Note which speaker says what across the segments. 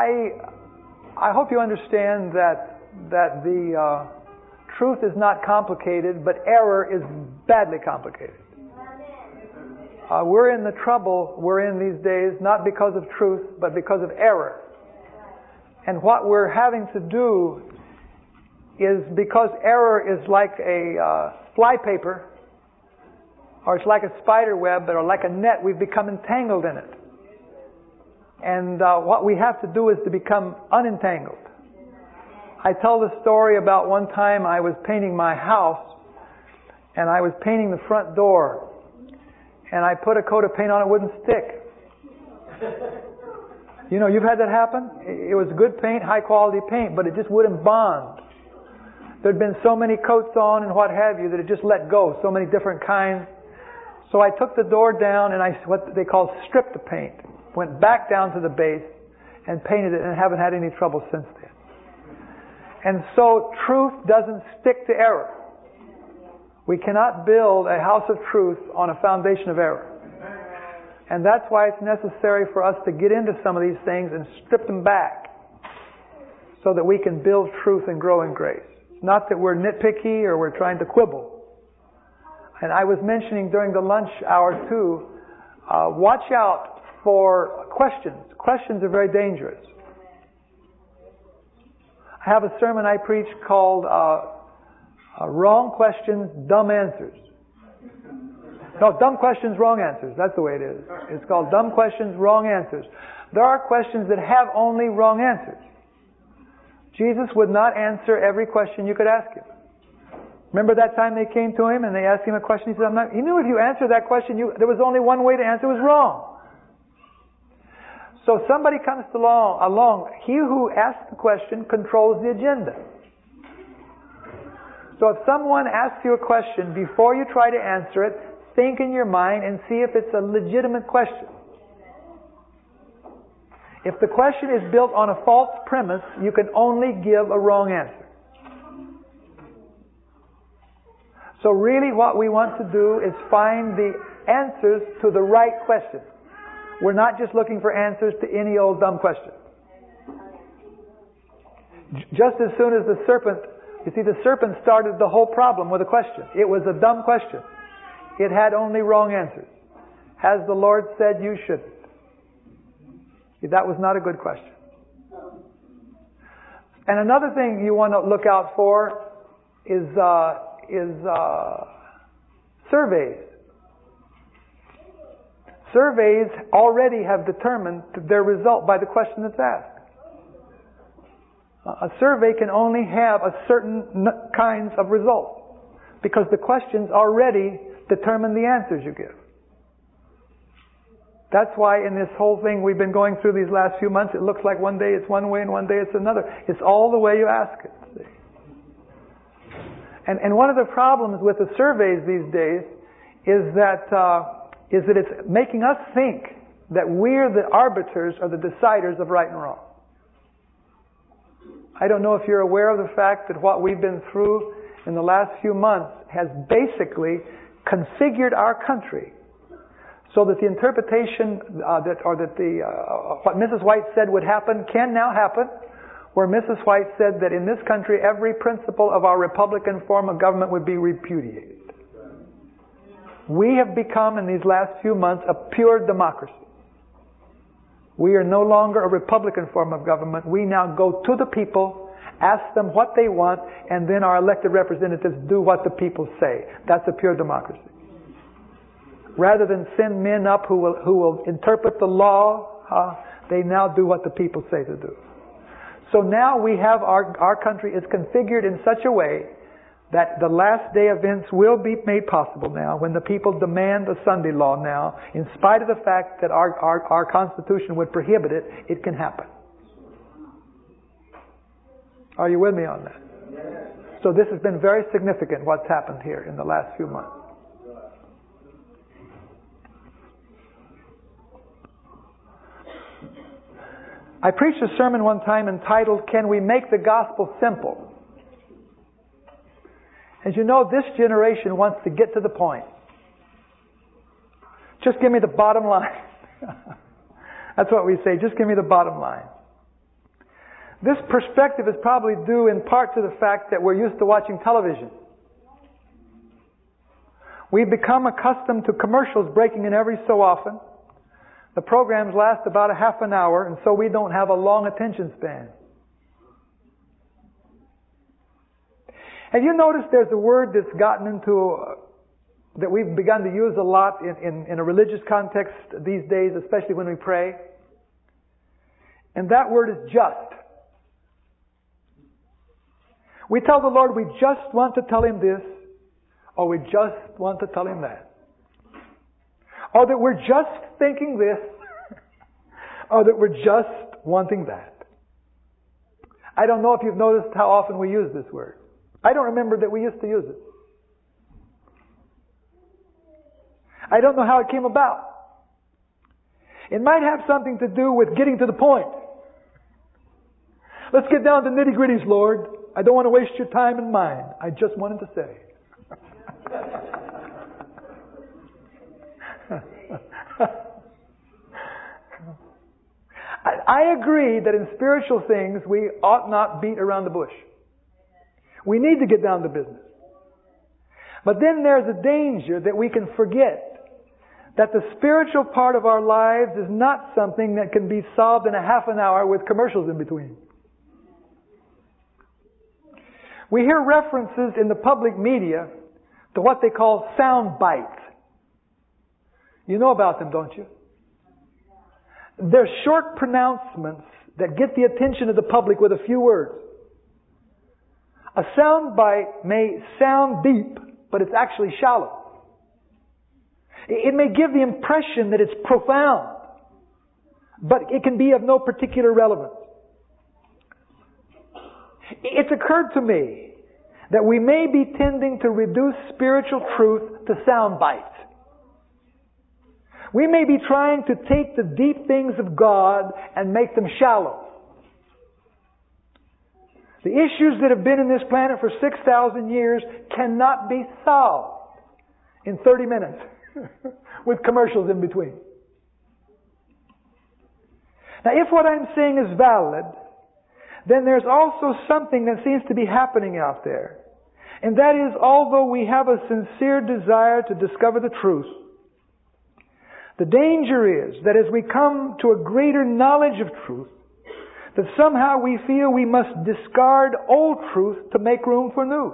Speaker 1: I hope you understand that the truth is not complicated, but error is badly complicated. We're in the trouble we're in these days, not because of truth, but because of error. And what we're having to do is, because error is like a flypaper, or it's like a spider web, or like a net, we've become entangled in it. And what we have to do is to become unentangled. I tell the story about one time I was painting my house, and I was painting the front door, and I put a coat of paint on, it wouldn't stick. You know, you've had that happen? It was good paint, high quality paint, but it just wouldn't bond. There'd been so many coats on and what have you that it just let go, so many different kinds. So I took the door down and what they call stripped the paint. Went back down to the base and painted it, and haven't had any trouble since then. And so truth doesn't stick to error. We cannot build a house of truth on a foundation of error. And that's why it's necessary for us to get into some of these things and strip them back so that we can build truth and grow in grace. Not that we're nitpicky or we're trying to quibble. And I was mentioning during the lunch hour too, watch out for questions. Questions are very dangerous. I have a sermon I preach called Wrong Questions, Dumb Answers. No, Dumb Questions, Wrong Answers. That's the way it is. It's called Dumb Questions, Wrong Answers. There are questions that have only wrong answers. Jesus would not answer every question you could ask Him. Remember that time they came to Him and they asked Him a question? He said, He knew if you answered that question, there was only one way to answer. It was wrong. So somebody comes along. He who asks the question controls the agenda. So if someone asks you a question, before you try to answer it, think in your mind and see if it's a legitimate question. If the question is built on a false premise, you can only give a wrong answer. So really what we want to do is find the answers to the right question. We're not just looking for answers to any old dumb question. Just as soon as the serpent started the whole problem with a question. It was a dumb question. It had only wrong answers. Has the Lord said you shouldn't? That was not a good question. And another thing you want to look out for is surveys. Surveys already have determined their result by the question that's asked. A survey can only have a certain kinds of results because the questions already determine the answers you give. That's why in this whole thing we've been going through these last few months, it looks like one day it's one way and one day it's another. It's all the way you ask it. See? And one of the problems with the surveys these days is that it's making us think that we're the arbiters or the deciders of right and wrong. I don't know if you're aware of the fact that what we've been through in the last few months has basically configured our country so that the interpretation what Mrs. White said would happen can now happen, where Mrs. White said that in this country every principle of our Republican form of government would be repudiated. We have become, in these last few months, a pure democracy. We are no longer a Republican form of government. We now go to the people, ask them what they want, and then our elected representatives do what the people say. That's a pure democracy. Rather than send men up who will interpret the law, they now do what the people say to do. So now we have our country is configured in such a way that the last day events will be made possible now when the people demand a Sunday law now. In spite of the fact that our Constitution would prohibit it, it can happen. Are you with me on that? So this has been very significant what's happened here in the last few months. I preached a sermon one time entitled, Can We Make the Gospel Simple? As you know, this generation wants to get to the point. Just give me the bottom line. That's what we say. Just give me the bottom line. This perspective is probably due in part to the fact that we're used to watching television. We've become accustomed to commercials breaking in every so often. The programs last about a half an hour, and so we don't have a long attention span. Have you noticed there's a word that's gotten into, that we've begun to use a lot in a religious context these days, especially when we pray? And that word is just. We tell the Lord we just want to tell Him this, or we just want to tell Him that. Or that we're just thinking this, or that we're just wanting that. I don't know if you've noticed how often we use this word. I don't remember that we used to use it. I don't know how it came about. It might have something to do with getting to the point. Let's get down to nitty-gritties, Lord. I don't want to waste your time and mine. I just wanted to say. I agree that in spiritual things we ought not beat around the bush. We need to get down to business. But then there's a danger that we can forget that the spiritual part of our lives is not something that can be solved in a half an hour with commercials in between. We hear references in the public media to what they call sound bites. You know about them, don't you? They're short pronouncements that get the attention of the public with a few words. A sound bite may sound deep, but it's actually shallow. It may give the impression that it's profound, but it can be of no particular relevance. It's occurred to me that we may be tending to reduce spiritual truth to sound bites. We may be trying to take the deep things of God and make them shallow. The issues that have been in this planet for 6,000 years cannot be solved in 30 minutes with commercials in between. Now, if what I'm saying is valid, then there's also something that seems to be happening out there. And that is, although we have a sincere desire to discover the truth, the danger is that as we come to a greater knowledge of truth, that somehow we feel we must discard old truth to make room for new.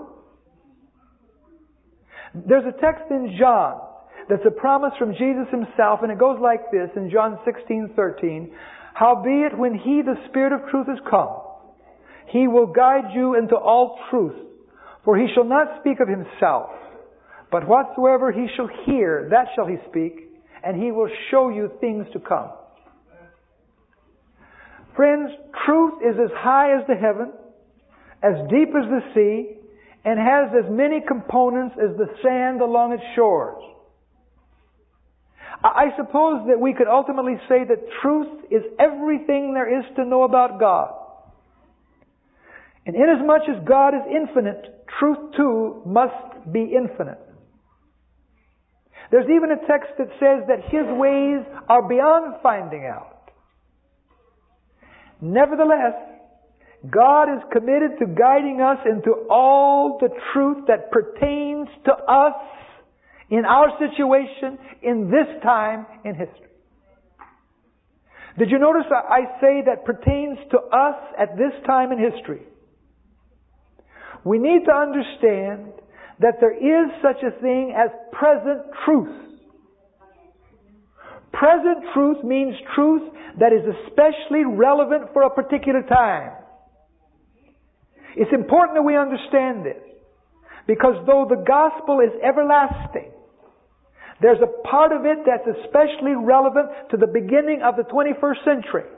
Speaker 1: There's a text in John that's a promise from Jesus Himself, and it goes like this in John 16:13. Howbeit, when He, the Spirit of truth, is come, He will guide you into all truth. For He shall not speak of Himself, but whatsoever He shall hear, that shall He speak, and He will show you things to come. Friends, truth is as high as the heaven, as deep as the sea, and has as many components as the sand along its shores. I suppose that we could ultimately say that truth is everything there is to know about God. And inasmuch as God is infinite, truth too must be infinite. There's even a text that says that His ways are beyond finding out. Nevertheless, God is committed to guiding us into all the truth that pertains to us in our situation, in this time in history. Did you notice I say that pertains to us at this time in history? We need to understand that there is such a thing as present truth. Present truth means truth that is especially relevant for a particular time. It's important that we understand this, because though the gospel is everlasting, there's a part of it that's especially relevant to the beginning of the 21st century.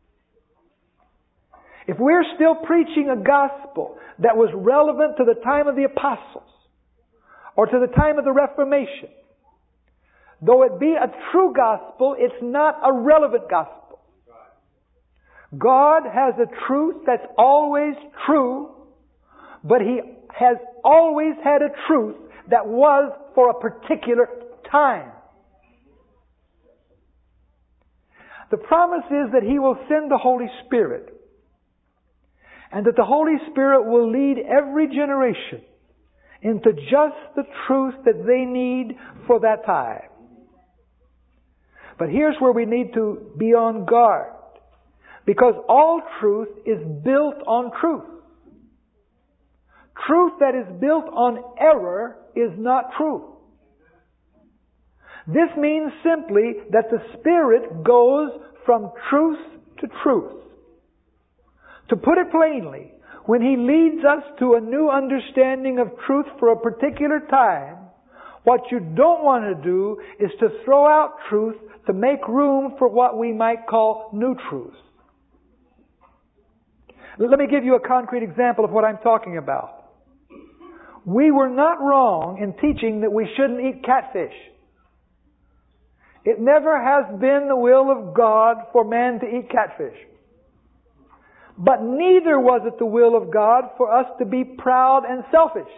Speaker 1: If we're still preaching a gospel that was relevant to the time of the apostles, or to the time of the Reformation, though it be a true gospel, it's not a relevant gospel. God has a truth that's always true, but He has always had a truth that was for a particular time. The promise is that He will send the Holy Spirit and that the Holy Spirit will lead every generation into just the truth that they need for that time. But here's where we need to be on guard, because all truth is built on truth. Truth that is built on error is not true. This means simply that the Spirit goes from truth to truth. To put it plainly, when He leads us to a new understanding of truth for a particular time, what you don't want to do is to throw out truth to make room for what we might call new truth. Let me give you a concrete example of what I'm talking about. We were not wrong in teaching that we shouldn't eat catfish. It never has been the will of God for man to eat catfish. But neither was it the will of God for us to be proud and selfish.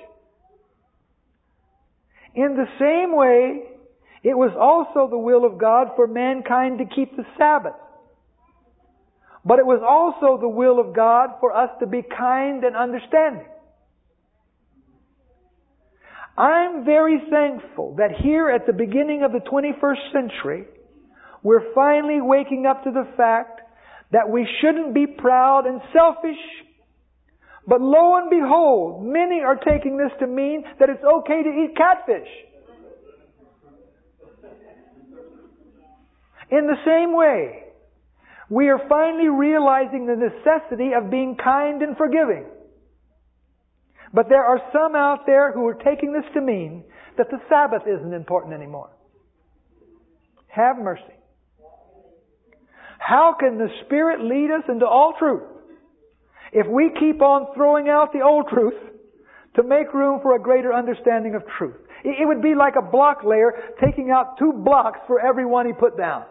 Speaker 1: In the same way, it was also the will of God for mankind to keep the Sabbath. But it was also the will of God for us to be kind and understanding. I'm very thankful that here at the beginning of the 21st century, we're finally waking up to the fact that we shouldn't be proud and selfish. But lo and behold, many are taking this to mean that it's okay to eat catfish. In the same way, we are finally realizing the necessity of being kind and forgiving. But there are some out there who are taking this to mean that the Sabbath isn't important anymore. Have mercy. How can the Spirit lead us into all truth if we keep on throwing out the old truth to make room for a greater understanding of truth? It would be like a block layer taking out 2 blocks for every one he put down.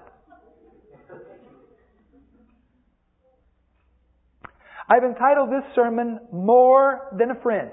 Speaker 1: I've entitled this sermon, More Than a Friend.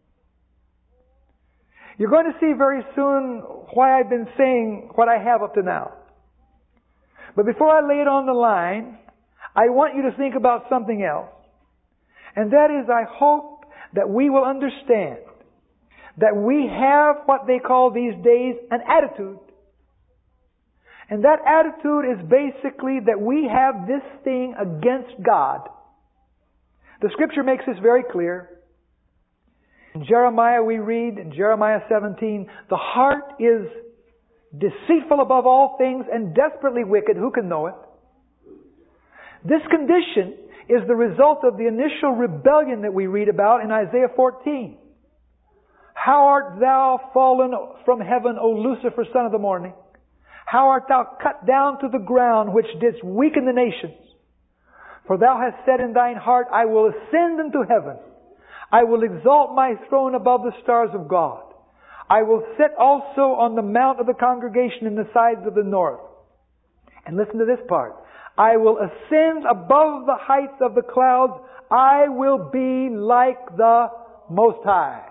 Speaker 1: You're going to see very soon why I've been saying what I have up to now. But before I lay it on the line, I want you to think about something else. And that is, I hope that we will understand that we have what they call these days an attitude. And that attitude is basically that we have this thing against God. The Scripture makes this very clear. In Jeremiah we read, in Jeremiah 17, the heart is deceitful above all things and desperately wicked. Who can know it? This condition is the result of the initial rebellion that we read about in Isaiah 14. How art thou fallen from heaven, O Lucifer, son of the morning? How art thou cut down to the ground, which didst weaken the nations? For thou hast said in thine heart, I will ascend into heaven. I will exalt my throne above the stars of God. I will sit also on the mount of the congregation in the sides of the north. And listen to this part. I will ascend above the heights of the clouds. I will be like the Most High.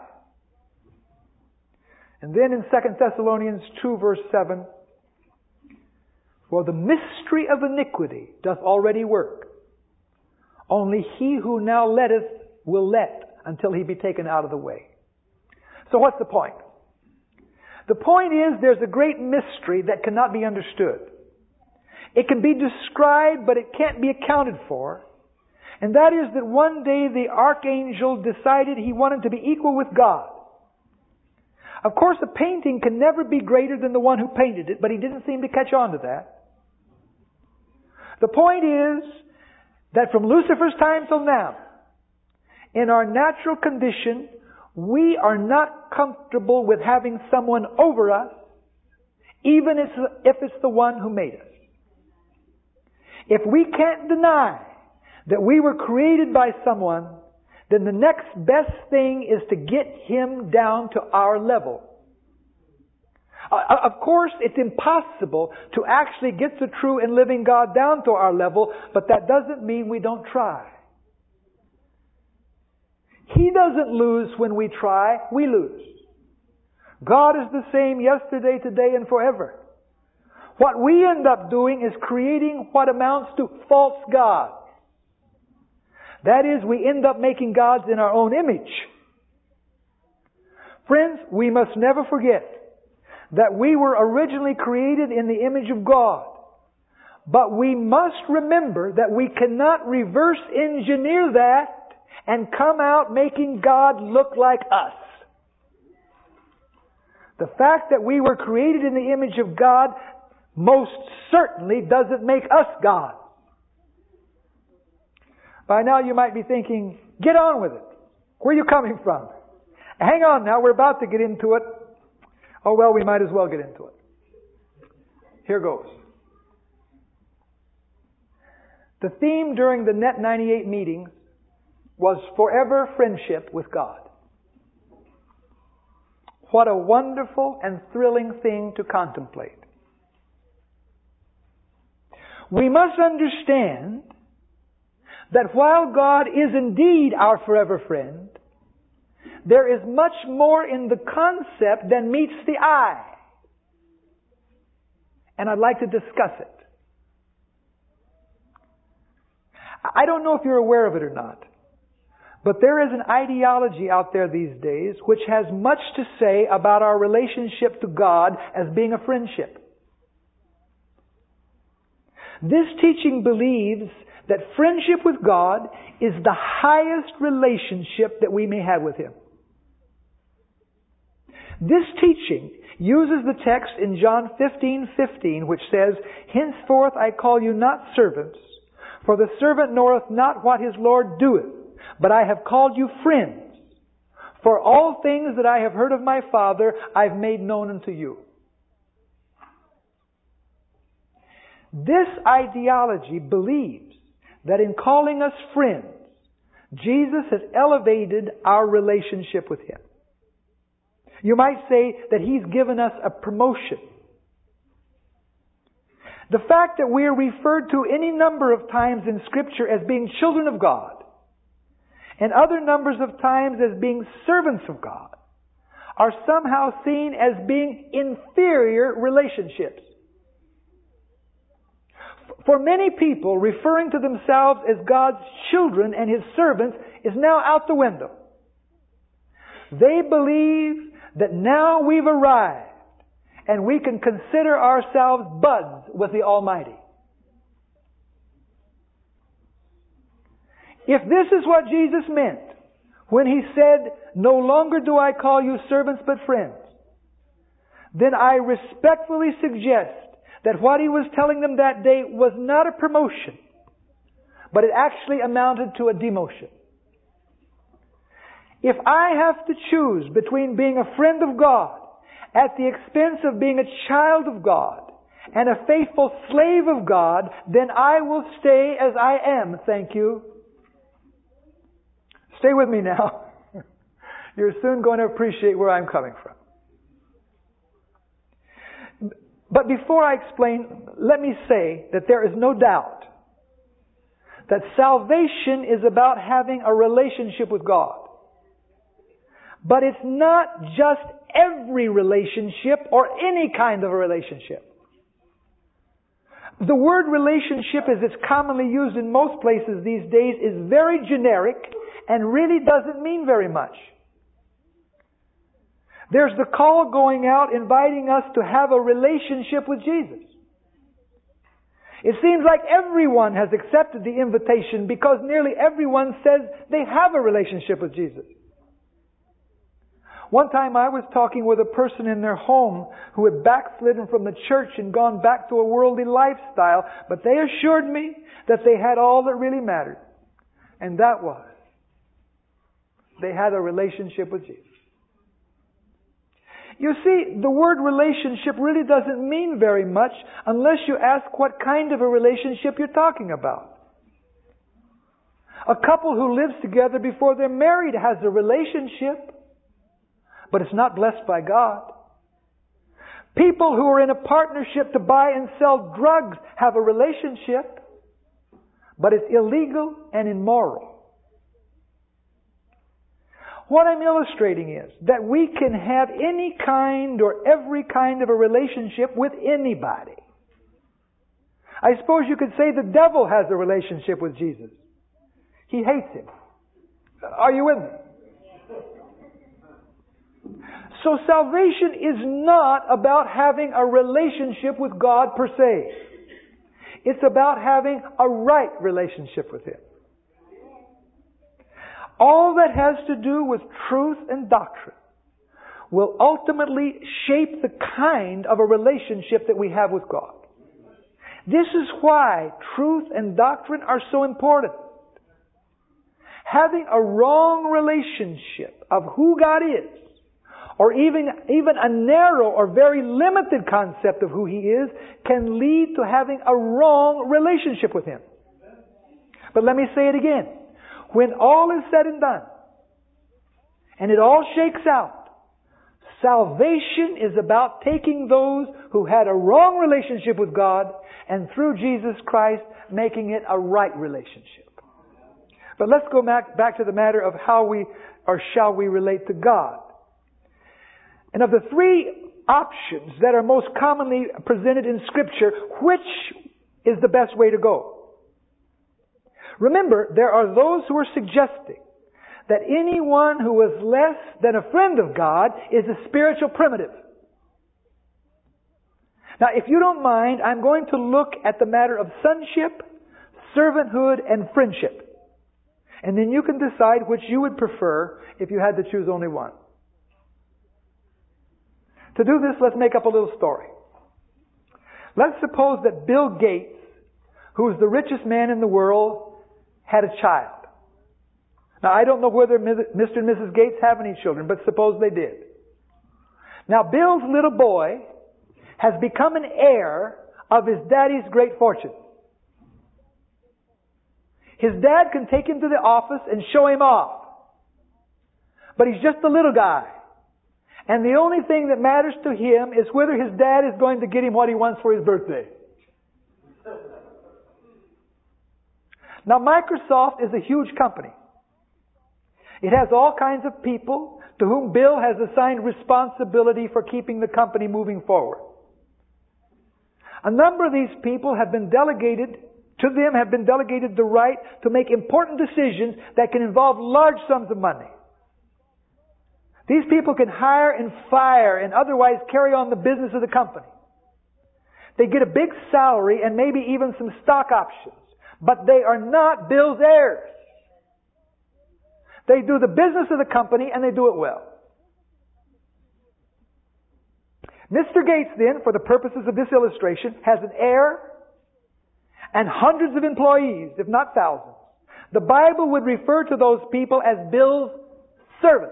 Speaker 1: And then in 2 Thessalonians 2 verse 7, for the mystery of iniquity doth already work. Only he who now letteth will let until he be taken out of the way. So what's the point? The point is there's a great mystery that cannot be understood. It can be described, but it can't be accounted for. And that is that one day the archangel decided he wanted to be equal with God. Of course, a painting can never be greater than the one who painted it, but he didn't seem to catch on to that. The point is that from Lucifer's time till now, in our natural condition, we are not comfortable with having someone over us, even if it's the one who made us. If we can't deny that we were created by someone, then the next best thing is to get him down to our level. Of course, it's impossible to actually get the true and living God down to our level, but that doesn't mean we don't try. He doesn't lose when we try, we lose. God is the same yesterday, today, and forever. What we end up doing is creating what amounts to false gods. That is, we end up making gods in our own image. Friends, we must never forget that we were originally created in the image of God. But we must remember that we cannot reverse engineer that and come out making God look like us. The fact that we were created in the image of God most certainly doesn't make us God. By now you might be thinking, get on with it. Where are you coming from? Hang on now, we're about to get into it. Oh well, we might as well get into it. Here goes. The theme during the Net 98 meetings was forever friendship with God. What a wonderful and thrilling thing to contemplate. We must understand that while God is indeed our forever friend, there is much more in the concept than meets the eye. And I'd like to discuss it. I don't know if you're aware of it or not, but there is an ideology out there these days which has much to say about our relationship to God as being a friendship. This teaching believes that friendship with God is the highest relationship that we may have with Him. This teaching uses the text in John 15:15, which says, "Henceforth I call you not servants, for the servant knoweth not what his Lord doeth, but I have called you friends. For all things that I have heard of my Father, I've made known unto you." This ideology believes that in calling us friends, Jesus has elevated our relationship with Him. You might say that He's given us a promotion. The fact that we are referred to any number of times in Scripture as being children of God, and other numbers of times as being servants of God, are somehow seen as being inferior relationships. For many people, referring to themselves as God's children and His servants is now out the window. They believe that now we've arrived and we can consider ourselves buds with the Almighty. If this is what Jesus meant when He said, "No longer do I call you servants but friends," then I respectfully suggest that what He was telling them that day was not a promotion, but it actually amounted to a demotion. If I have to choose between being a friend of God at the expense of being a child of God and a faithful slave of God, then I will stay as I am, thank you. Stay with me now. You're soon going to appreciate where I'm coming from. But before I explain, let me say that there is no doubt that salvation is about having a relationship with God. But it's not just every relationship or any kind of a relationship. The word relationship, as it's commonly used in most places these days, is very generic and really doesn't mean very much. There's the call going out inviting us to have a relationship with Jesus. It seems like everyone has accepted the invitation because nearly everyone says they have a relationship with Jesus. One time I was talking with a person in their home who had backslidden from the church and gone back to a worldly lifestyle, but they assured me that they had all that really mattered. And that was, they had a relationship with Jesus. You see, the word relationship really doesn't mean very much unless you ask what kind of a relationship you're talking about. A couple who lives together before they're married has a relationship, but it's not blessed by God. People who are in a partnership to buy and sell drugs have a relationship, but it's illegal and immoral. What I'm illustrating is that we can have any kind or every kind of a relationship with anybody. I suppose you could say the devil has a relationship with Jesus. He hates him. Are you with me? So salvation is not about having a relationship with God per se. It's about having a right relationship with Him. All that has to do with truth and doctrine will ultimately shape the kind of a relationship that we have with God. This is why truth and doctrine are so important. Having a wrong relationship of who God is, or even a narrow or very limited concept of who He is, can lead to having a wrong relationship with Him. But let me say it again. When all is said and done, and it all shakes out, salvation is about taking those who had a wrong relationship with God and through Jesus Christ making it a right relationship. But let's go back to the matter of how we or shall we relate to God. And of the three options that are most commonly presented in Scripture, which is the best way to go? Remember, there are those who are suggesting that anyone who is less than a friend of God is a spiritual primitive. Now, if you don't mind, I'm going to look at the matter of sonship, servanthood, and friendship. And then you can decide which you would prefer if you had to choose only one. To do this, let's make up a little story. Let's suppose that Bill Gates, who is the richest man in the world, had a child. Now, I don't know whether Mr. and Mrs. Gates have any children, but suppose they did. Now, Bill's little boy has become an heir of his daddy's great fortune. His dad can take him to the office and show him off. But he's just a little guy. And the only thing that matters to him is whether his dad is going to get him what he wants for his birthday. Now, Microsoft is a huge company. It has all kinds of people to whom Bill has assigned responsibility for keeping the company moving forward. A number of these people have been delegated the right to make important decisions that can involve large sums of money. These people can hire and fire and otherwise carry on the business of the company. They get a big salary and maybe even some stock options. But they are not Bill's heirs. They do the business of the company and they do it well. Mr. Gates then, for the purposes of this illustration, has an heir and hundreds of employees, if not thousands. The Bible would refer to those people as Bill's servants.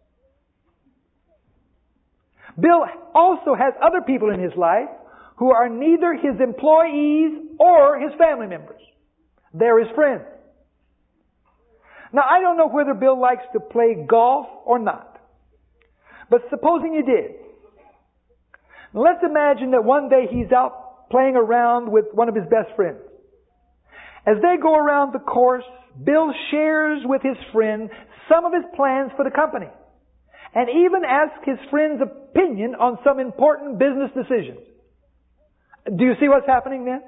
Speaker 1: Bill also has other people in his life who are neither his employees or his family members. They're his friends. Now, I don't know whether Bill likes to play golf or not. But supposing he did. Now, let's imagine that one day he's out playing around with one of his best friends. As they go around the course, Bill shares with his friend some of his plans for the company. And even asks his friend's opinion on some important business decisions. Do you see what's happening then?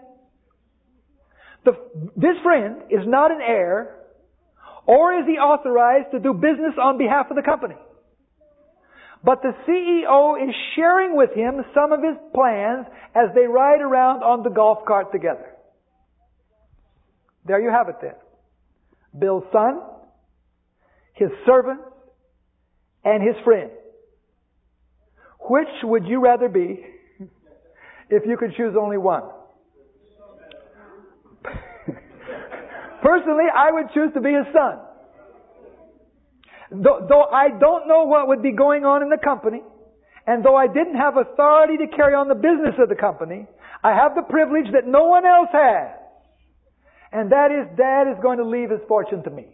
Speaker 1: This friend is not an heir, or is he authorized to do business on behalf of the company. But the CEO is sharing with him some of his plans as they ride around on the golf cart together. There you have it then. Bill's son, his servant, and his friend. Which would you rather be if you could choose only one? Personally, I would choose to be his son. Though I don't know what would be going on in the company, and though I didn't have authority to carry on the business of the company, I have the privilege that no one else has. And that is, Dad is going to leave his fortune to me.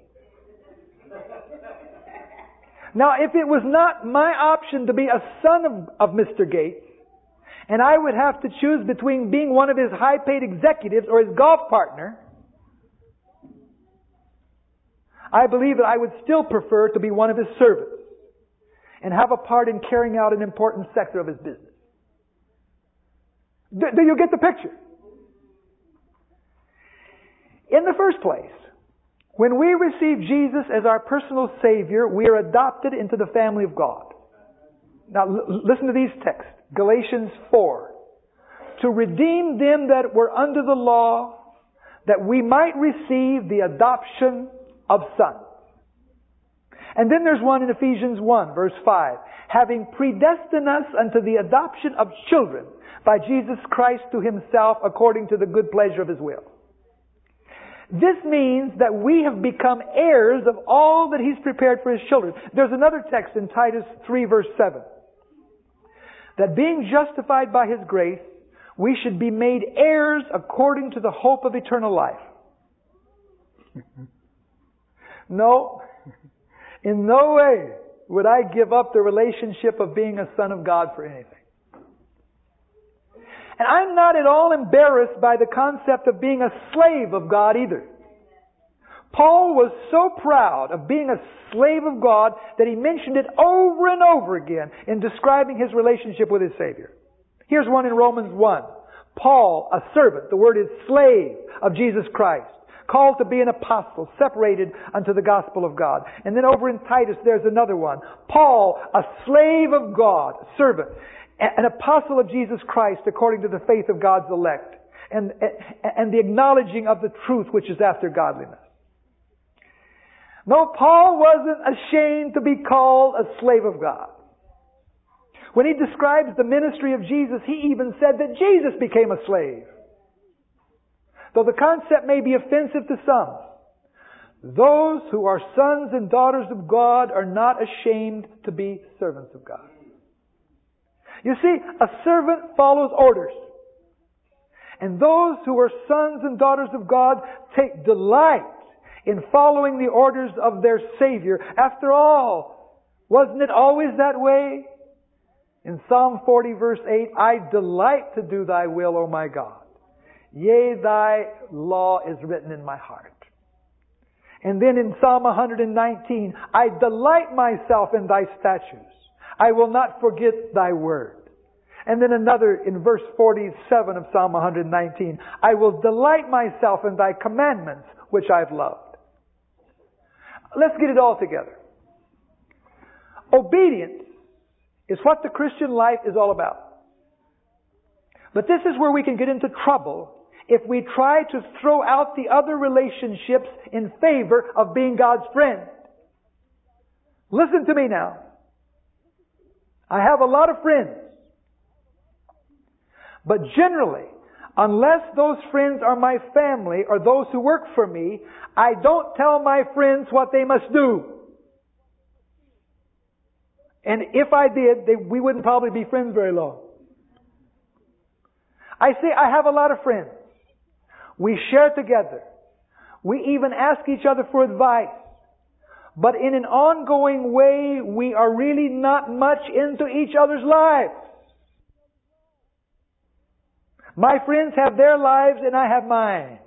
Speaker 1: Now, if it was not my option to be a son of Mr. Gates, and I would have to choose between being one of his high-paid executives or his golf partner, I believe that I would still prefer to be one of his servants and have a part in carrying out an important sector of his business. Do you get the picture? In the first place, When we receive Jesus as our personal Savior, we are adopted into the family of God. Now listen to these texts. Galatians 4. To redeem them that were under the law, that we might receive the adoption of sons. And then there's one in Ephesians 1, verse 5. Having predestined us unto the adoption of children by Jesus Christ to Himself according to the good pleasure of His will. This means that we have become heirs of all that He's prepared for His children. There's another text in Titus 3, verse 7. That being justified by His grace, we should be made heirs according to the hope of eternal life. No, in no way would I give up the relationship of being a son of God for anything. And I'm not at all embarrassed by the concept of being a slave of God either. Paul was so proud of being a slave of God that he mentioned it over and over again in describing his relationship with his Savior. Here's one in Romans 1. Paul, a servant, the word is slave of Jesus Christ, called to be an apostle, separated unto the gospel of God. And then over in Titus, there's another one. Paul, a slave of God, servant, an apostle of Jesus Christ according to the faith of God's elect, and the acknowledging of the truth which is after godliness. No, Paul wasn't ashamed to be called a slave of God. When he describes the ministry of Jesus, he even said that Jesus became a slave. Though the concept may be offensive to some, those who are sons and daughters of God are not ashamed to be servants of God. You see, a servant follows orders. And those who are sons and daughters of God take delight in following the orders of their Savior. After all, wasn't it always that way? In Psalm 40 verse 8, I delight to do Thy will, O my God. Yea, Thy law is written in my heart. And then in Psalm 119, I delight myself in Thy statutes. I will not forget Thy word. And then another in verse 47 of Psalm 119, I will delight myself in Thy commandments, which I've loved. Let's get it all together. Obedience is what the Christian life is all about. But this is where we can get into trouble if we try to throw out the other relationships in favor of being God's friend. Listen to me now. I have a lot of friends. But generally, unless those friends are my family or those who work for me, I don't tell my friends what they must do. And if I did, we wouldn't probably be friends very long. I say I have a lot of friends. We share together. We even ask each other for advice. But in an ongoing way, we are really not much into each other's lives. My friends have their lives and I have mine.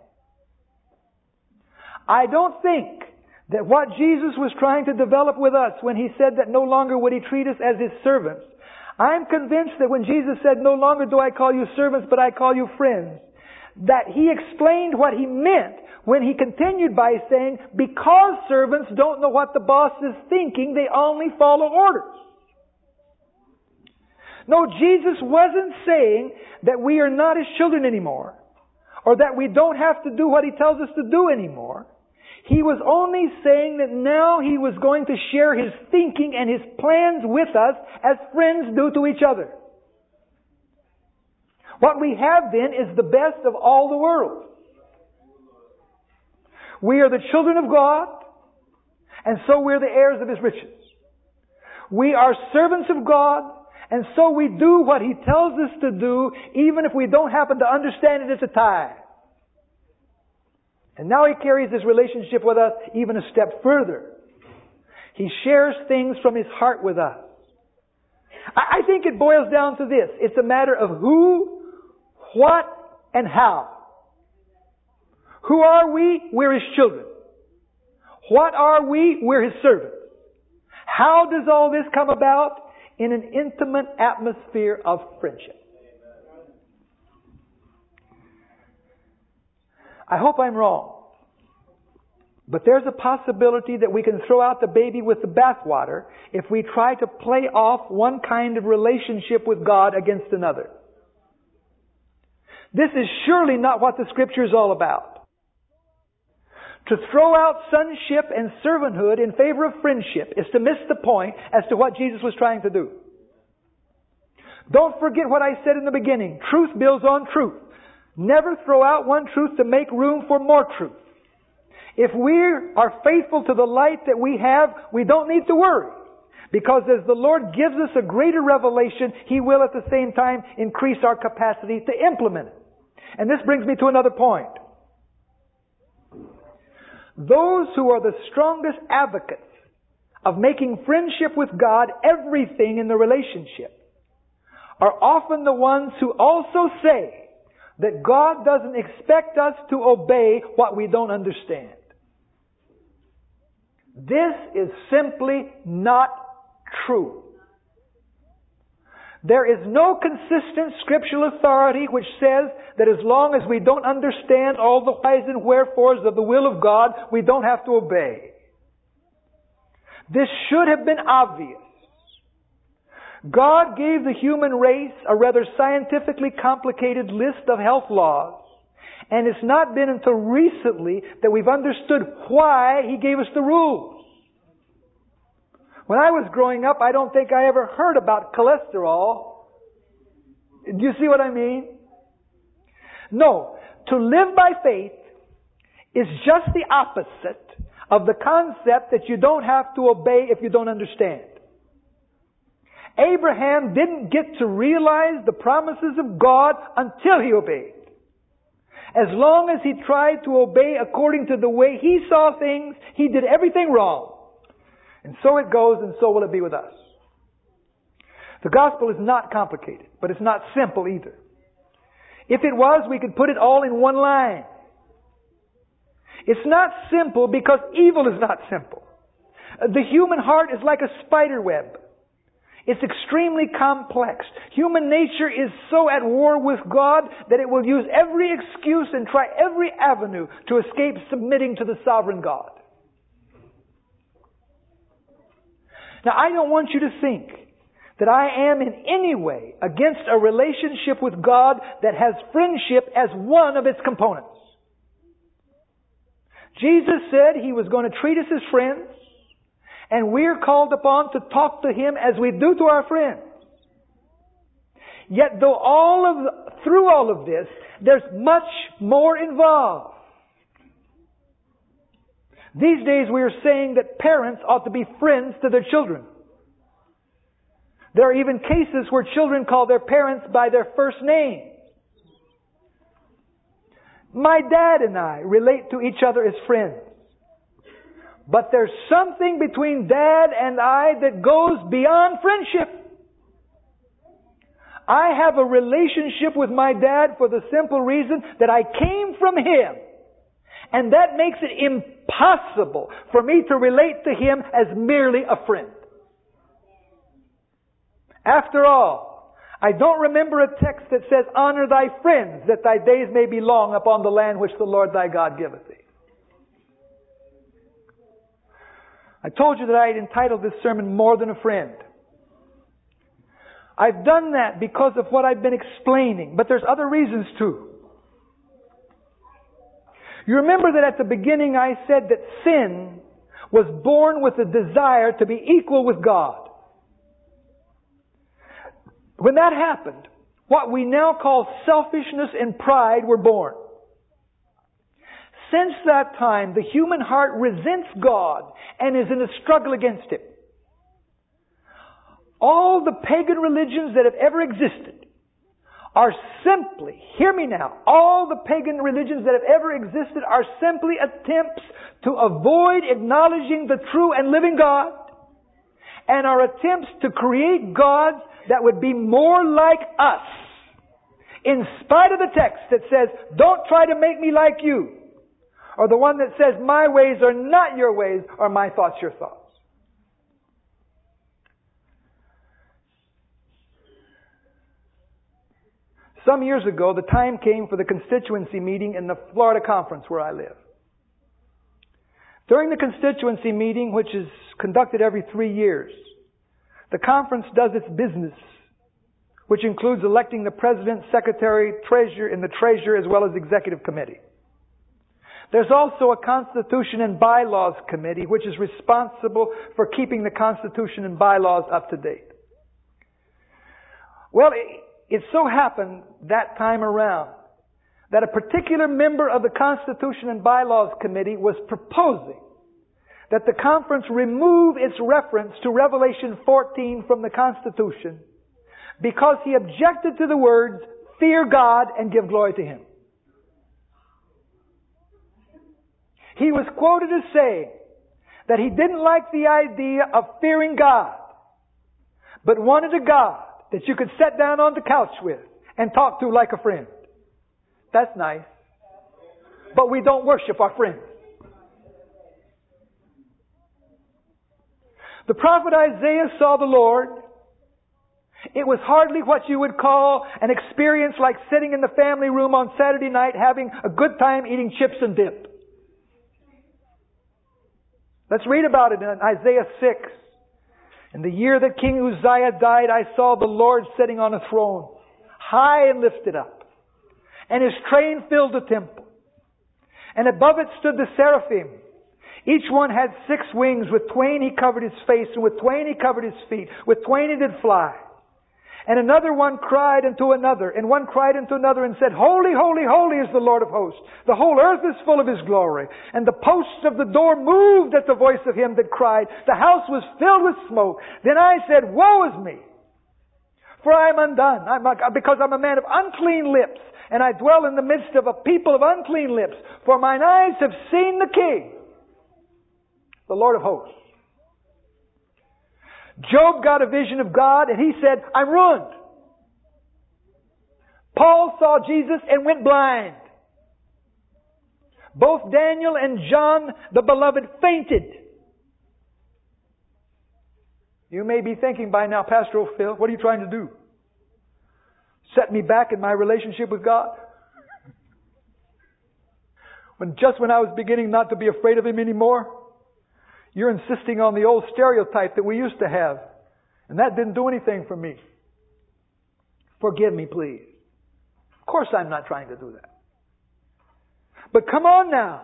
Speaker 1: I don't think that what Jesus was trying to develop with us when He said that no longer would He treat us as His servants. I'm convinced that when Jesus said, no longer do I call you servants, but I call you friends, that He explained what He meant when He continued by saying, because servants don't know what the boss is thinking, they only follow orders. No, Jesus wasn't saying that we are not His children anymore, or that we don't have to do what He tells us to do anymore. He was only saying that now He was going to share His thinking and His plans with us as friends do to each other. What we have then is the best of all the world. We are the children of God, and so we're the heirs of His riches. We are servants of God, and so we do what He tells us to do, even if we don't happen to understand it at the time. And now He carries His relationship with us even a step further. He shares things from His heart with us. I think it boils down to this. It's a matter of who, what, and how. Who are we? We're His children. What are we? We're His servants. How does all this come about? In an intimate atmosphere of friendship. I hope I'm wrong. But there's a possibility that we can throw out the baby with the bathwater if we try to play off one kind of relationship with God against another. This is surely not what the Scripture is all about. To throw out sonship and servanthood in favor of friendship is to miss the point as to what Jesus was trying to do. Don't forget what I said in the beginning. Truth builds on truth. Never throw out one truth to make room for more truth. If we are faithful to the light that we have, we don't need to worry. Because as the Lord gives us a greater revelation, He will at the same time increase our capacity to implement it. And this brings me to another point. Those who are the strongest advocates of making friendship with God everything in the relationship are often the ones who also say that God doesn't expect us to obey what we don't understand. This is simply not true. There is no consistent scriptural authority which says that as long as we don't understand all the whys and wherefores of the will of God, we don't have to obey. This should have been obvious. God gave the human race a rather scientifically complicated list of health laws, and it's not been until recently that we've understood why He gave us the rules. When I was growing up, I don't think I ever heard about cholesterol. Do you see what I mean? No. To live by faith is just the opposite of the concept that you don't have to obey if you don't understand. Abraham didn't get to realize the promises of God until he obeyed. As long as he tried to obey according to the way he saw things, he did everything wrong. And so it goes, and so will it be with us. The gospel is not complicated, but it's not simple either. If it was, we could put it all in one line. It's not simple because evil is not simple. The human heart is like a spider web. It's extremely complex. Human nature is so at war with God that it will use every excuse and try every avenue to escape submitting to the sovereign God. Now, I don't want you to think that I am in any way against a relationship with God that has friendship as one of its components. Jesus said He was going to treat us as friends, and we're called upon to talk to Him as we do to our friends. Yet through all of this, there's much more involved. These days we are saying that parents ought to be friends to their children. There are even cases where children call their parents by their first name. My dad and I relate to each other as friends. But there's something between Dad and I that goes beyond friendship. I have a relationship with my dad for the simple reason that I came from him. And that makes it impossible for me to relate to him as merely a friend. After all, I don't remember a text that says, "Honor thy friends, that thy days may be long upon the land which the Lord thy God giveth thee." I told you that I had entitled this sermon, "More Than a Friend." I've done that because of what I've been explaining, but there's other reasons too. You remember that at the beginning I said that sin was born with the desire to be equal with God. When that happened, what we now call selfishness and pride were born. Since that time, the human heart resents God and is in a struggle against Him. All the pagan religions that have ever existed are simply, hear me now, all the pagan religions that have ever existed are simply attempts to avoid acknowledging the true and living God, and are attempts to create gods that would be more like us, in spite of the text that says, "Don't try to make me like you," or the one that says, "My ways are not your ways, or my thoughts your thoughts." Some years ago, the time came for the constituency meeting in the Florida conference where I live. During the constituency meeting, which is conducted every 3 years, the conference does its business, which includes electing the president, secretary, treasurer, and the treasurer, as well as executive committee. There's also a Constitution and Bylaws Committee, which is responsible for keeping the Constitution and bylaws up to date. Well, it so happened that time around that a particular member of the Constitution and Bylaws Committee was proposing that the conference remove its reference to Revelation 14 from the Constitution because he objected to the words, fear God and give glory to Him. He was quoted as saying that he didn't like the idea of fearing God, but wanted a God that you could sit down on the couch with and talk to like a friend. That's nice. But we don't worship our friends. The prophet Isaiah saw the Lord. It was hardly what you would call an experience like sitting in the family room on Saturday night having a good time eating chips and dip. Let's read about it in Isaiah 6. In the year that King Uzziah died, I saw the Lord sitting on a throne, high and lifted up, and His train filled the temple. And above it stood the seraphim. Each one had 6 wings. With twain He covered His face, and with twain He covered His feet. With twain He did fly. And another one cried unto another, and one cried unto another, and said, Holy, holy, holy is the Lord of hosts. The whole earth is full of His glory. And the posts of the door moved at the voice of Him that cried. The house was filled with smoke. Then I said, Woe is me! For I am undone, because I'm a man of unclean lips, and I dwell in the midst of a people of unclean lips. For mine eyes have seen the King, the Lord of hosts. Job got a vision of God and he said, I'm ruined. Paul saw Jesus and went blind. Both Daniel and John, the beloved, fainted. You may be thinking by now, Pastor Phil, what are you trying to do? Set me back in my relationship with God? When I was beginning not to be afraid of Him anymore, you're insisting on the old stereotype that we used to have. And that didn't do anything for me. Forgive me, please. Of course I'm not trying to do that. But come on now.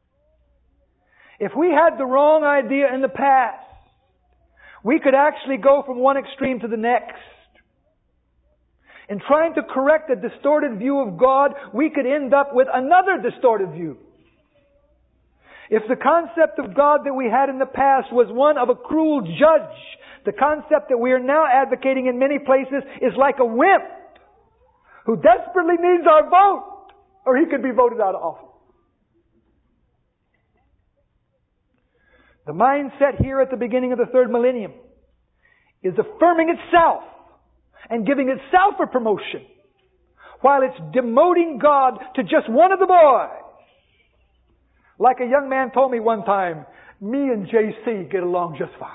Speaker 1: If we had the wrong idea in the past, we could actually go from one extreme to the next. In trying to correct a distorted view of God, we could end up with another distorted view. If the concept of God that we had in the past was one of a cruel judge, the concept that we are now advocating in many places is like a wimp who desperately needs our vote, or he could be voted out of office. The mindset here at the beginning of the third millennium is affirming itself and giving itself a promotion, while it's demoting God to just one of the boys. Like a young man told me one time, me and JC get along just fine.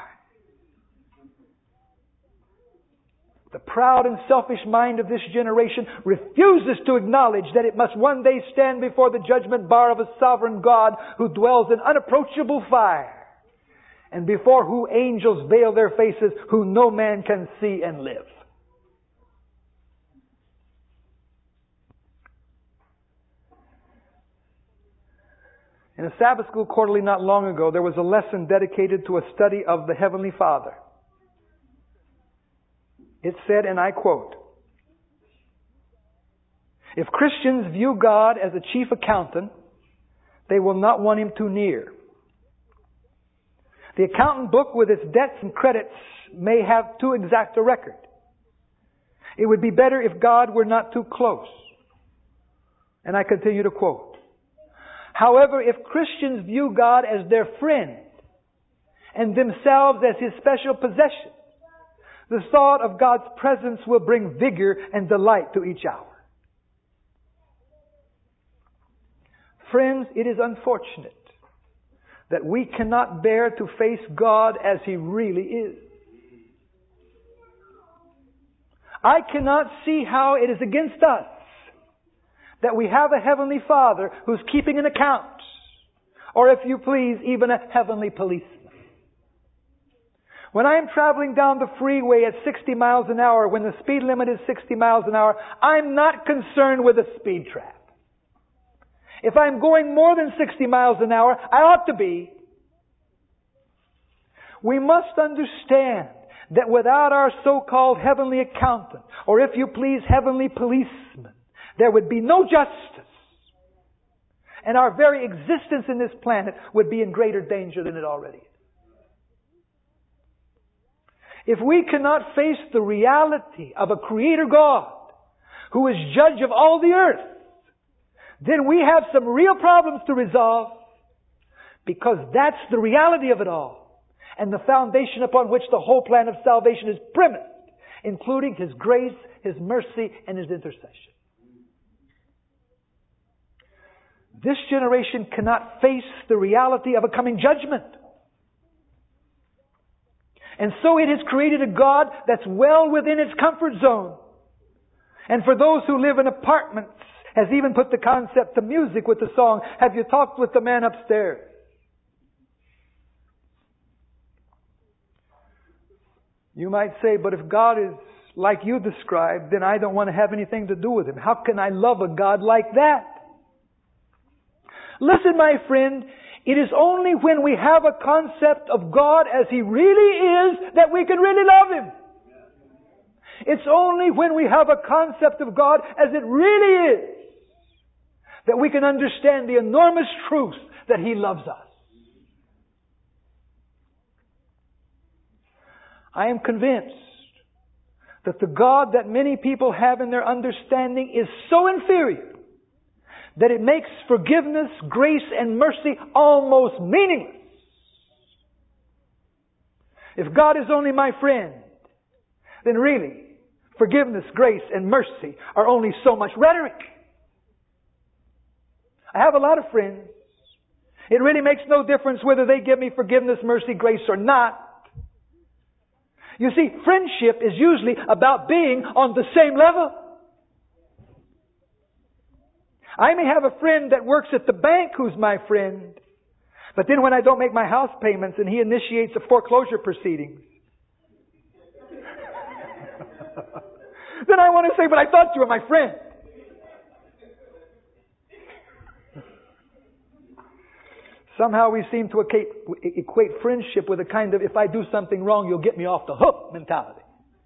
Speaker 1: The proud and selfish mind of this generation refuses to acknowledge that it must one day stand before the judgment bar of a sovereign God who dwells in unapproachable fire, and before whose angels veil their faces, who no man can see and live. In a Sabbath School Quarterly not long ago, there was a lesson dedicated to a study of the Heavenly Father. It said, and I quote, if Christians view God as a chief accountant, they will not want Him too near. The accountant book with its debts and credits may have too exact a record. It would be better if God were not too close. And I continue to quote, however, if Christians view God as their friend and themselves as His special possession, the thought of God's presence will bring vigor and delight to each hour. Friends, it is unfortunate that we cannot bear to face God as He really is. I cannot see how it is against us that we have a Heavenly Father who's keeping an account Or if you please, even a heavenly policeman. When I am traveling down the freeway at 60 miles an hour, when the speed limit is 60 miles an hour, I'm not concerned with a speed trap. If I'm going more than 60 miles an hour, I ought to be. We must understand that without our so-called heavenly accountant, or if you please, heavenly policeman, there would be no justice. And our very existence in this planet would be in greater danger than it already is. If we cannot face the reality of a Creator God who is judge of all the earth, then we have some real problems to resolve, because that's the reality of it all, and the foundation upon which the whole plan of salvation is premised, including His grace, His mercy, and His intercession. This generation cannot face the reality of a coming judgment. And so it has created a God that's well within its comfort zone. And for those who live in apartments, has even put the concept to music with the song, "Have you talked with the man upstairs?" You might say, but if God is like you described, then I don't want to have anything to do with Him. How can I love a God like that? Listen, my friend, it is only when we have a concept of God as He really is that we can really love Him. It's only when we have a concept of God as it really is that we can understand the enormous truth that He loves us. I am convinced that the God that many people have in their understanding is so inferior that it makes forgiveness, grace, and mercy almost meaningless. If God is only my friend, then really, forgiveness, grace, and mercy are only so much rhetoric. I have a lot of friends. It really makes no difference whether they give me forgiveness, mercy, grace, or not. You see, friendship is usually about being on the same level. I may have a friend that works at the bank who's my friend, but then when I don't make my house payments and he initiates a foreclosure proceedings, then I want to say, but I thought you were my friend. Somehow we seem to equate friendship with a kind of, if I do something wrong, you'll get me off the hook mentality.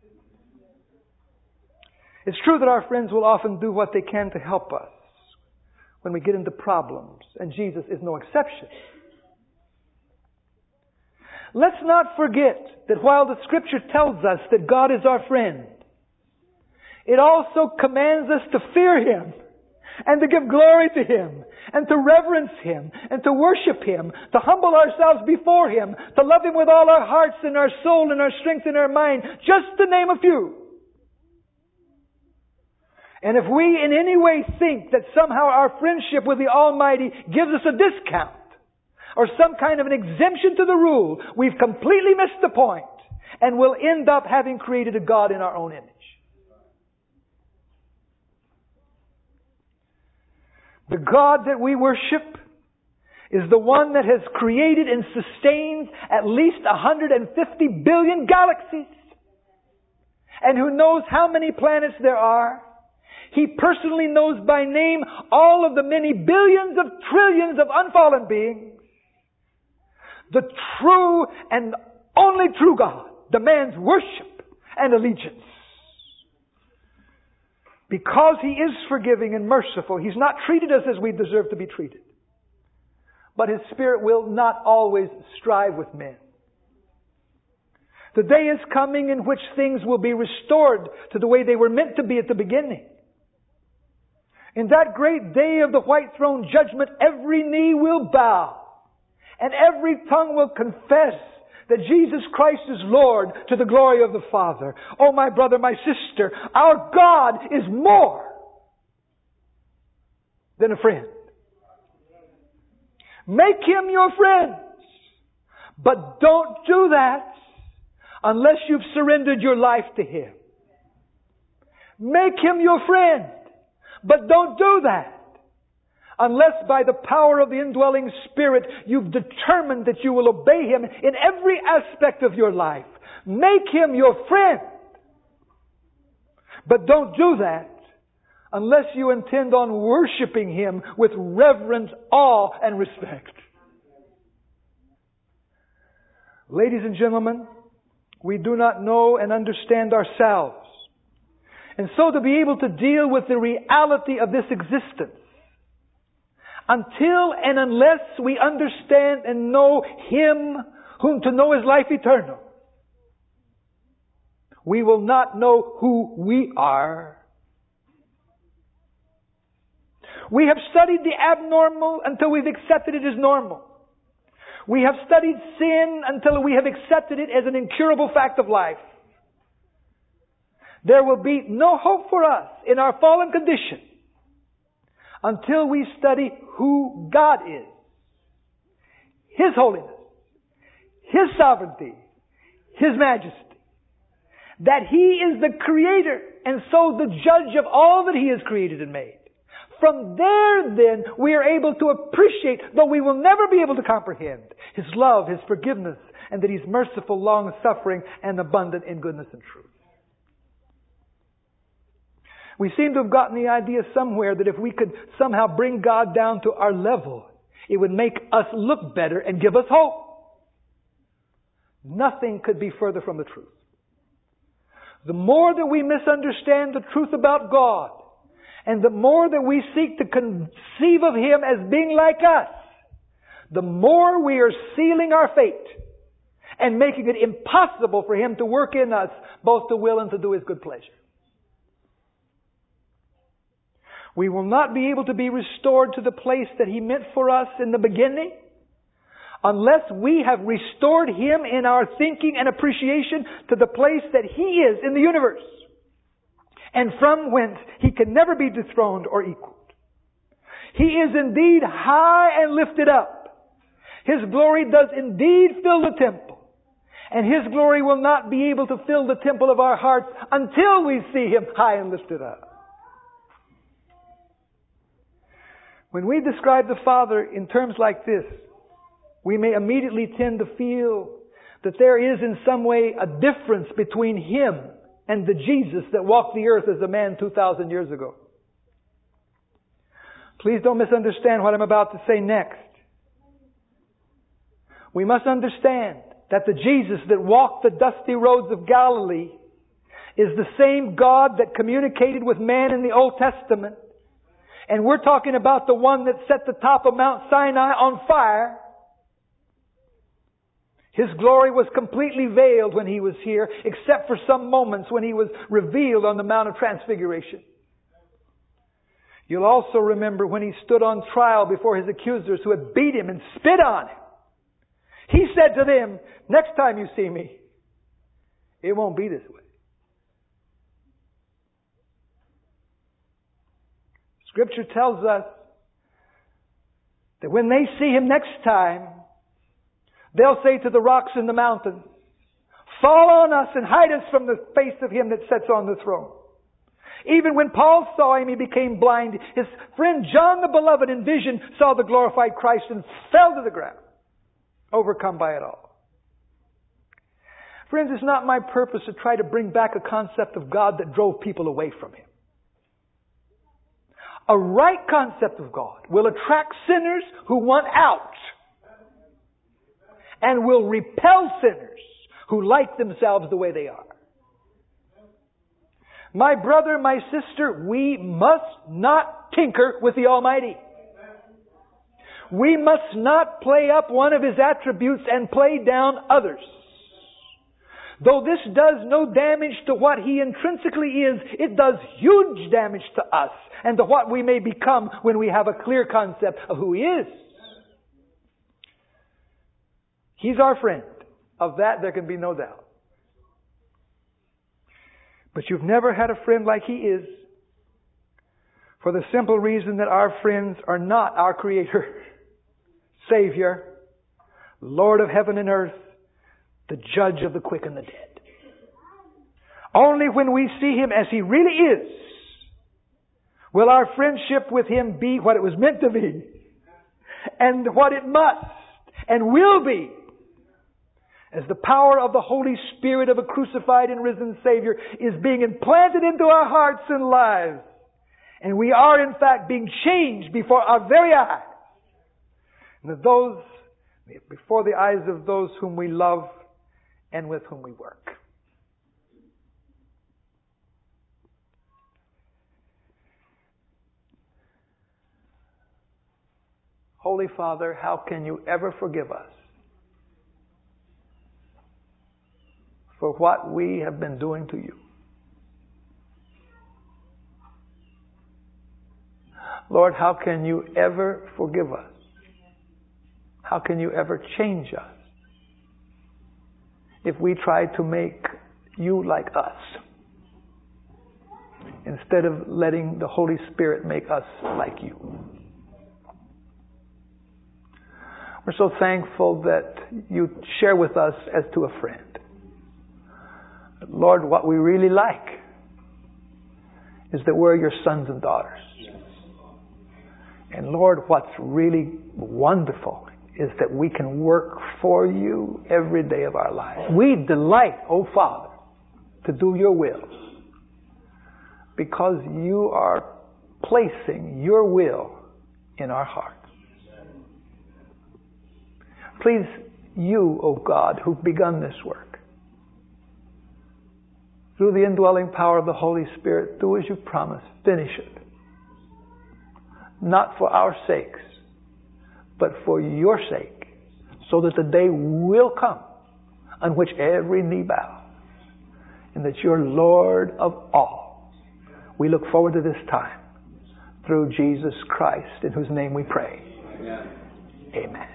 Speaker 1: It's true that our friends will often do what they can to help us when we get into problems, and Jesus is no exception. Let's not forget that while the Scripture tells us that God is our friend, it also commands us to fear Him and to give glory to Him and to reverence Him and to worship Him, to humble ourselves before Him, to love Him with all our hearts and our soul and our strength and our mind, just to name a few. And if we in any way think that somehow our friendship with the Almighty gives us a discount or some kind of an exemption to the rule, we've completely missed the point and will end up having created a God in our own image. The God that we worship is the one that has created and sustains at least 150 billion galaxies, and who knows how many planets there are. He personally knows by name all of the many billions of trillions of unfallen beings. The true and only true God demands worship and allegiance. Because He is forgiving and merciful, He's not treated us as we deserve to be treated. But His Spirit will not always strive with men. The day is coming in which things will be restored to the way they were meant to be at the beginning. In that great day of the white throne judgment, every knee will bow and every tongue will confess that Jesus Christ is Lord, to the glory of the Father. Oh, my brother, my sister, our God is more than a friend. Make Him your friend. But don't do that unless you've surrendered your life to Him. Make Him your friend. But don't do that unless by the power of the indwelling Spirit you've determined that you will obey Him in every aspect of your life. Make Him your friend. But don't do that unless you intend on worshiping Him with reverent awe and respect. Ladies and gentlemen, we do not know and understand ourselves. And so to be able to deal with the reality of this existence, until and unless we understand and know Him whom to know is life eternal, we will not know who we are. We have studied the abnormal until we've accepted it as normal. We have studied sin until we have accepted it as an incurable fact of life. There will be no hope for us in our fallen condition until we study who God is, His holiness, His sovereignty, His majesty. That He is the Creator and so the judge of all that He has created and made. From there, then, we are able to appreciate, though we will never be able to comprehend, His love, His forgiveness, and that He's merciful, long-suffering, and abundant in goodness and truth. We seem to have gotten the idea somewhere that if we could somehow bring God down to our level, it would make us look better and give us hope. Nothing could be further from the truth. The more that we misunderstand the truth about God, and the more that we seek to conceive of Him as being like us, the more we are sealing our fate and making it impossible for Him to work in us both to will and to do His good pleasure. We will not be able to be restored to the place that He meant for us in the beginning unless we have restored Him in our thinking and appreciation to the place that He is in the universe, and from whence He can never be dethroned or equaled. He is indeed high and lifted up. His glory does indeed fill the temple. And His glory will not be able to fill the temple of our hearts until we see Him high and lifted up. When we describe the Father in terms like this, we may immediately tend to feel that there is in some way a difference between Him and the Jesus that walked the earth as a man 2,000 years ago. Please don't misunderstand what I'm about to say next. We must understand that the Jesus that walked the dusty roads of Galilee is the same God that communicated with man in the Old Testament. And we're talking about the one that set the top of Mount Sinai on fire. His glory was completely veiled when He was here, except for some moments when He was revealed on the Mount of Transfiguration. You'll also remember when He stood on trial before His accusers who had beat Him and spit on Him. He said to them, "Next time you see me, it won't be this way." Scripture tells us that when they see Him next time, they'll say to the rocks in the mountains, "Fall on us and hide us from the face of Him that sits on the throne." Even when Paul saw Him, he became blind. His friend John the Beloved in vision saw the glorified Christ and fell to the ground, overcome by it all. Friends, it's not my purpose to try to bring back a concept of God that drove people away from Him. A right concept of God will attract sinners who want out, and will repel sinners who like themselves the way they are. My brother, my sister, we must not tinker with the Almighty. We must not play up one of His attributes and play down others. Though this does no damage to what He intrinsically is, it does huge damage to us and to what we may become when we have a clear concept of who He is. He's our friend. Of that there can be no doubt. But you've never had a friend like He is, for the simple reason that our friends are not our Creator, Savior, Lord of heaven and earth, the Judge of the quick and the dead. Only when we see Him as He really is Will our friendship with Him be what it was meant to be? And what it must and will be, as the power of the Holy Spirit of a crucified and risen Savior is being implanted into our hearts and lives. And we are in fact being changed before our very eyes. And before the eyes of those whom we love and with whom we work. Holy Father, how can you ever forgive us for what we have been doing to you? Lord, how can you ever forgive us? How can you ever change us if we try to make you like us instead of letting the Holy Spirit make us like you? We're so thankful that you share with us as to a friend. Lord, what we really like is that we're your sons and daughters. And Lord, what's really wonderful is that we can work for you every day of our lives. We delight, O Father, to do your will because you are placing your will in our hearts. Please, you, O God, who've begun this work, through the indwelling power of the Holy Spirit, do as you promised. Finish it. Not for our sakes, but for your sake, so that the day will come on which every knee bows, and that you're Lord of all. We look forward to this time through Jesus Christ, in whose name we pray. Amen. Amen.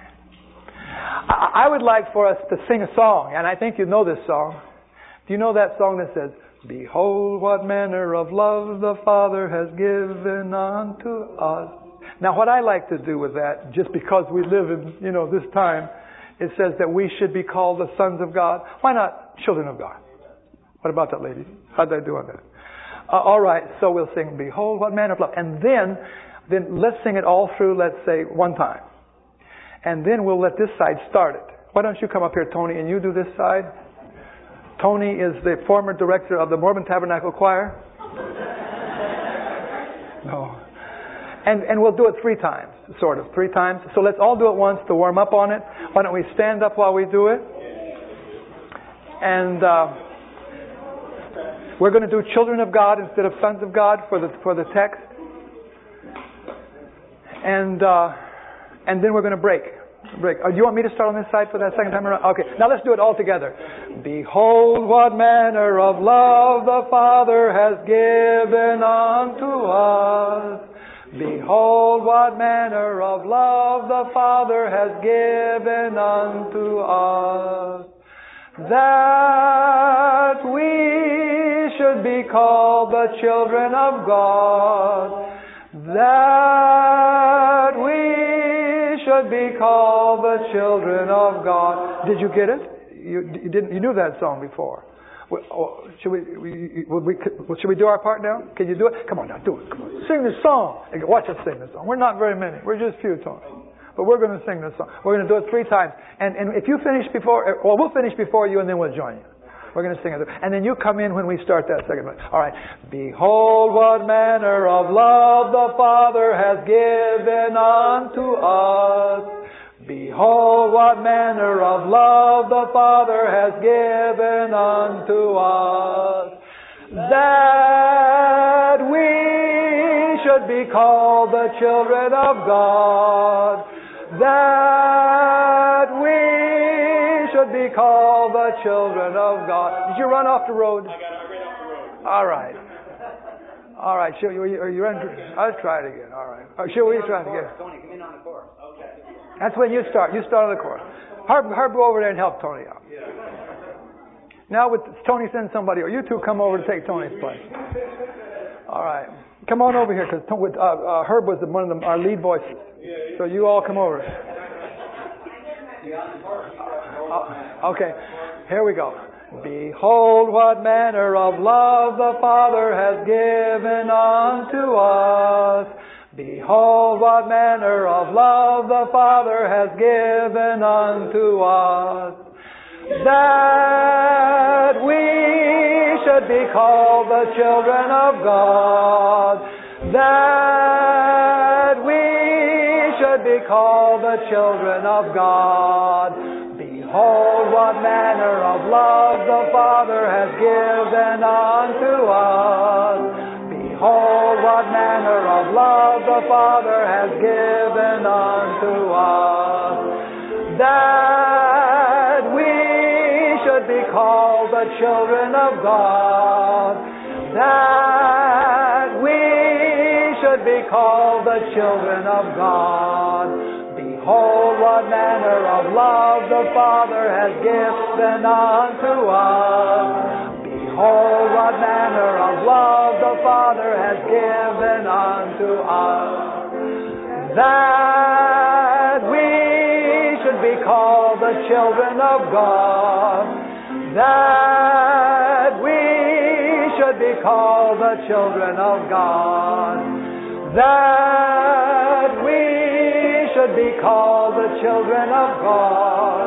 Speaker 1: I would like for us to sing a song, and I think you know this song. Do you know that song that says, "Behold what manner of love the Father has given unto us"? Now what I like to do with that, just because we live in, this time, it says that we should be called the sons of God. Why not children of God? What about that, lady? How'd I do on that? All right, so we'll sing, "Behold what manner of love." And then let's sing it all through, let's say, one time. And then we'll let this side start it. Why don't you come up here, Tony, and you do this side? Tony is the former director of the Mormon Tabernacle Choir. No. And we'll do it 3 times, sort of, 3 times. So let's all do it once to warm up on it. Why don't we stand up while we do it? And we're going to do children of God instead of sons of God for the text. And then we're going to break. Do you want me to start on this side for that second time around? Okay, now let's do it all together. Behold what manner of love the Father has given unto us. Behold what manner of love the Father has given unto us, that we should be called the children of God, that we should be called the children of God. Did you get it? You knew that song before. Should we do our part now? Can you do it? Come on now, do it. Come on. Sing this song. Watch us sing this song. We're not very many. We're just few, Tony. But we're going to sing this song. We're going to do it 3 times. And if you finish before, we'll finish before you and then we'll join you. We're going to sing it. And then you come in when we start that second one. All right. Behold what manner of love the Father has given unto us. Behold what manner of love the Father has given unto us, that we should be called the children of God, that we should be called the children of God. Did you run off the road? I ran off the road. All right. All right. Are you ready? Let's try it again. All right. Shall we try it again?
Speaker 2: Tony, come in on the chorus. Okay.
Speaker 1: That's when you start. You start on the chorus. Herb, go over there and help Tony out. Yeah. Now, Tony send somebody, or you two come over to take Tony's place. All right. Come on over here, because Herb was one of our lead voices. So you all come over. Okay. Here we go. Behold, what manner of love the Father has given unto us. Behold, what manner of love the Father has given unto us, that we should be called the children of God, that we should be called the children of God. Behold, what manner of love the Father has given unto us. Behold, what manner of love the Father has given unto us, that we should be called the children of God, that we should be called the children of God. Behold, what manner of love the Father has given unto us. Behold, what manner of love the Father has given unto us, that we should be called the children of God, that we should be called the children of God, that we should be called the children of God,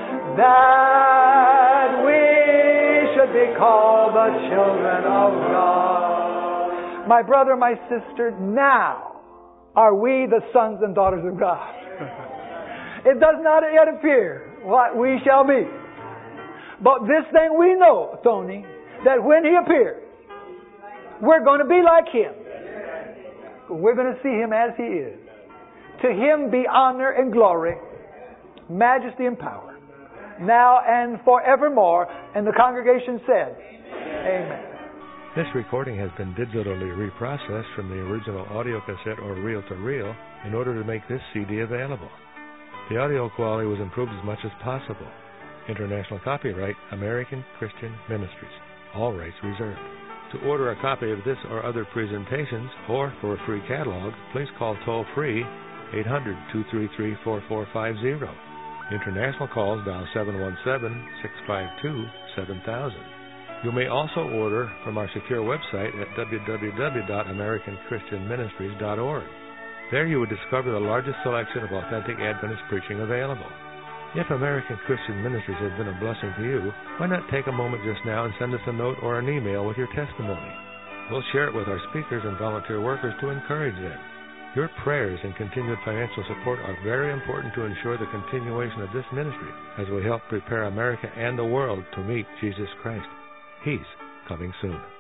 Speaker 1: that we should be called the children of God. My brother, my sister, now are we the sons and daughters of God. It does not yet appear what we shall be. But this thing we know, Tony, that when He appears, we're going to be like Him. We're going to see Him as He is. To Him be honor and glory, majesty and power, now and forevermore. And the congregation said, Amen.
Speaker 3: This recording has been digitally reprocessed from the original audio cassette or reel-to-reel in order to make this CD available. The audio quality was improved as much as possible. International copyright, American Christian Ministries. All rights reserved. To order a copy of this or other presentations, or for a free catalog, please call toll-free 800-233-4450. International calls dial 717-652-7000. You may also order from our secure website at www.americanchristianministries.org. There you would discover the largest selection of authentic Adventist preaching available. If American Christian Ministries has been a blessing to you, why not take a moment just now and send us a note or an email with your testimony? We'll share it with our speakers and volunteer workers to encourage them. Your prayers and continued financial support are very important to ensure the continuation of this ministry as we help prepare America and the world to meet Jesus Christ. He's coming soon.